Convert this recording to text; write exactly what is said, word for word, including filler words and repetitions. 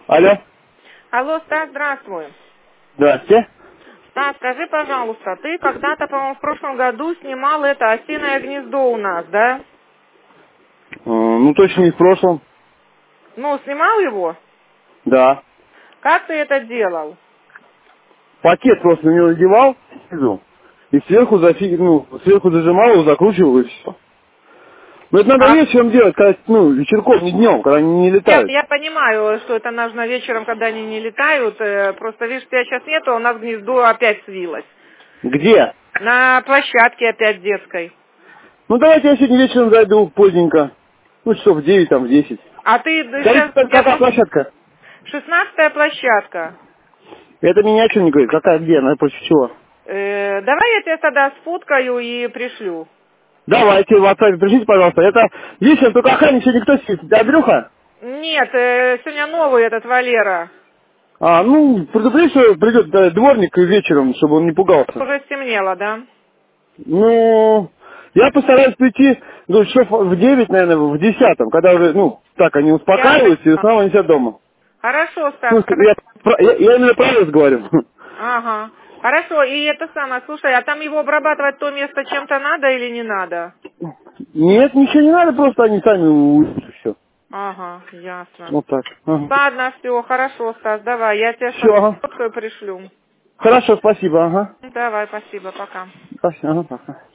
Алло. Алло, Стас, здравствуй. Здравствуйте. Стас, скажи, пожалуйста, ты когда-то, по-моему, в прошлом году снимал это осиное гнездо у нас, да? Э, Ну, точно не в прошлом. Ну, снимал его? Да. Как ты это делал? Пакет просто на него надевал снизу. И сверху, зафи... ну, сверху зажимал его, закручивал и все. Но это надо А, вечером делать, когда, ну, вечерком, не днем, когда они не нет, летают. я понимаю, что это нужно вечером, когда они не летают. э, Просто, видишь, тебя сейчас нету, а у нас гнездо опять свилось. Где? На площадке опять детской. Ну, давайте я сегодня вечером зайду поздненько. Ну, часов в девять, там, в десять. А ты Скажите, сейчас... Я какая просто... площадка? Шестнадцатая площадка. Это меня что не говорит? Какая, где, она против чего? Э, давай я тебе тогда сфоткаю и пришлю. Давайте в WhatsApp пришлите, пожалуйста. Это вечером только охранник сегодня кто сидит? Андрюха? Нет, э, сегодня новый этот Валера. А, ну, предупреди, что придет э, дворник вечером, чтобы он не пугался. Уже стемнело, да? Ну, я постараюсь прийти, ну, часов в девять, наверное, в десятом, когда уже, ну, так, они Я успокаиваются и поняла. снова они сидят дома. Хорошо, Стас, Ну, хорошо. я, про- я, я именно правильно говорю. Ага. Хорошо, и это самое, слушай, а там его обрабатывать то место чем-то надо или не надо? Нет, ничего не надо, просто они сами уйдут, все. Ага, ясно. Вот так. Ага. Ладно, все, хорошо, Стас, давай, я тебе Все, ага. фотку пришлю. Хорошо, спасибо, ага. Давай, спасибо, пока. Спасибо, ага, пока.